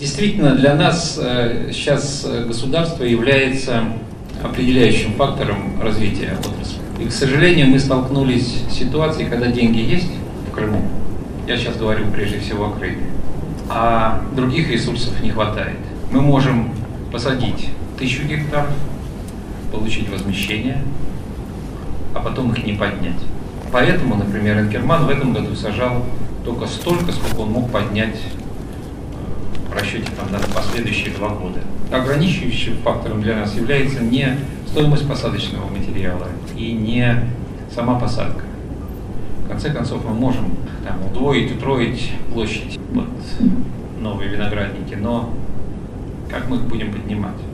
Действительно, для нас сейчас государство является определяющим фактором развития отрасли. И, к сожалению, мы столкнулись с ситуацией, когда деньги есть в Крыму. Я сейчас говорю прежде всего о Крыме. А других ресурсов не хватает. Мы можем посадить 1000 гектаров, получить возмещение, а потом их не поднять. Поэтому, например, Инкерман в этом году сажал только столько, сколько он мог поднять в расчете на последующие 2 года. Ограничивающим фактором для нас является не стоимость посадочного материала и не сама посадка. В конце концов, мы можем удвоить, утроить площадь под новые виноградники, но как мы их будем поднимать?